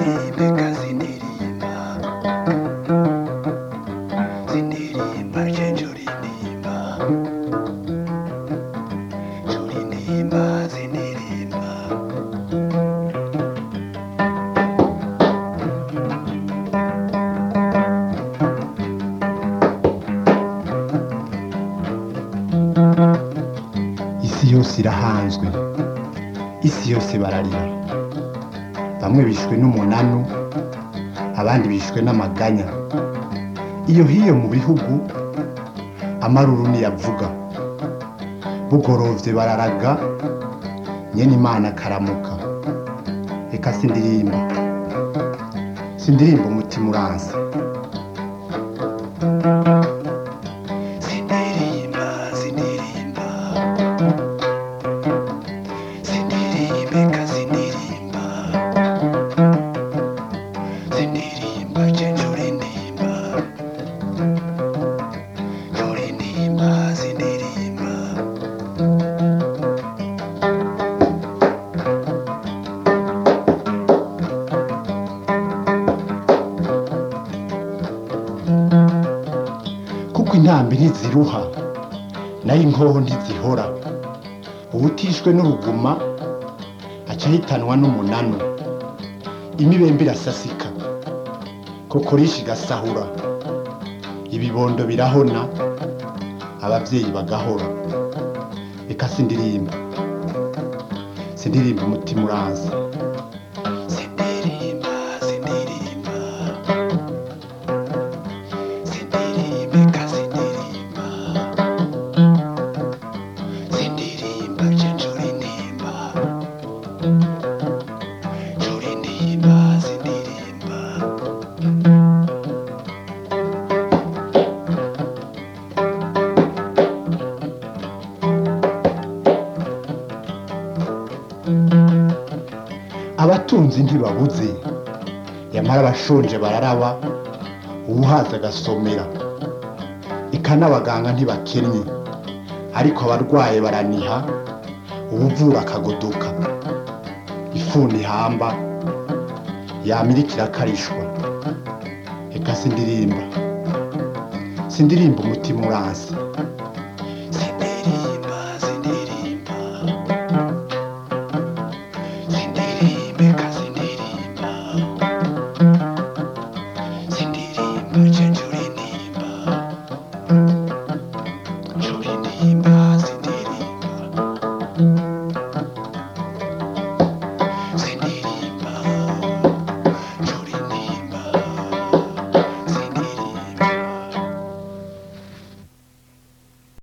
Sindirimba sindirimba sindirimba jenjurinimba jurinimba sindirimba isi yose irahanzwe, isi yose bararira, bamwe bishwe n'umunanu abandi bishwe n'amaganya. Iyo hiyo mu bihugu amaruru niyavuga, bugorovye bararaga nyene Imana karamuka. Eka sindirimba sindirimba umutima uranse. Sindirimba sindirimba sindirimba eka sindirimba sindirimba jenjurinimba jurinimba sindirimba kuko intambi ntiziruha nayo inkoho ntizihora. Uwutishwe n'uruguma aca hitanwa n'umunanu. Imibembe irasasika kokorishi igasahura, ibibondo birahona abavyeyi bagahora. Eka sindirimba sindirimba umutima uranse. Sindirimba sindirimba sindirimba eka sindirimba sindirimba jenjurinimba jurinimba sindirimba abatunzi ntibabuze, yamara abashonje bararaba, uwuhaza agasomera. Eka n'abaganga ntibakennye, ariko abarwaye baraniha, uwuvura akagodoka. Ifuni ihamba yamirika irakarishwa. Eka sindirimba sindirimba umutima uranse. Sindirimba sindirimba sindirimba eka sindirimba sindirimba jenjurinimba jurinimba sindirimba